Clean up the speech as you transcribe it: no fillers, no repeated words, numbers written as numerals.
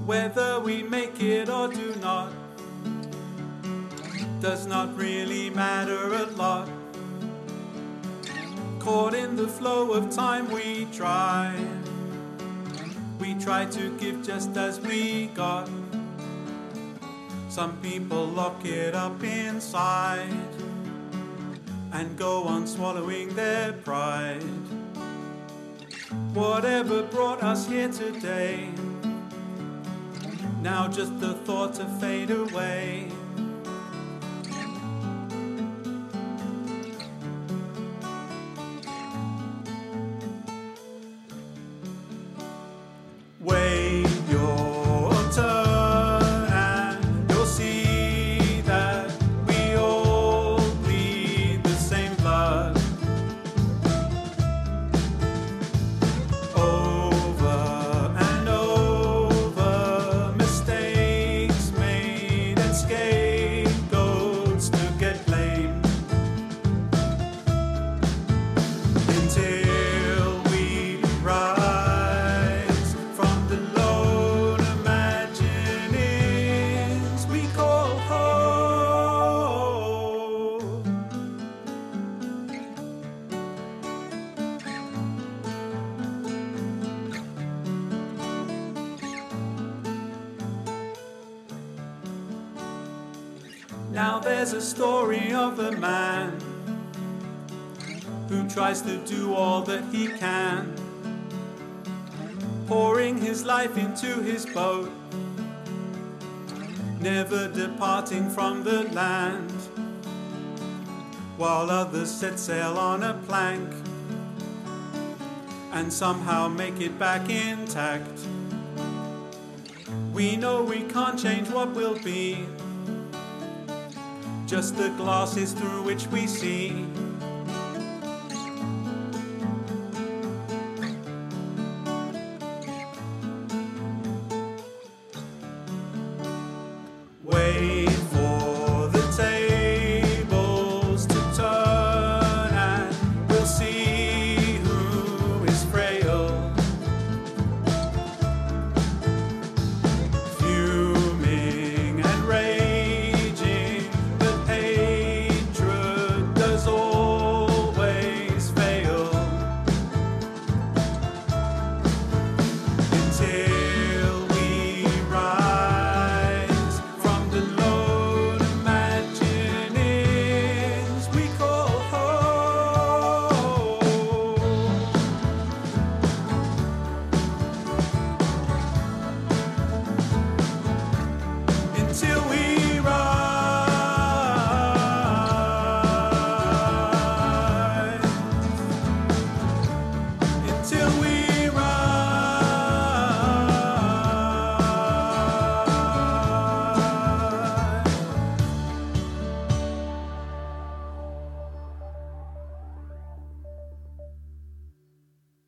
Whether we make it or do not does not really matter a lot. Caught in the flow of time, we try to give just as we got. Some people lock it up inside and go on swallowing their pride. Whatever brought us here today, now just the thought to fade away. Wait your turn and you'll see that we all bleed the same blood. Over and over, mistakes made and scapegoats to get blamed. Until we rise from the lone imaginings we call home. Now there's a story of a man who tries to do all that he can, pouring his life into his boat, never departing from the land, while others set sail on a plank and somehow make it back intact. We know we can't change what will be, just the glasses through which we see.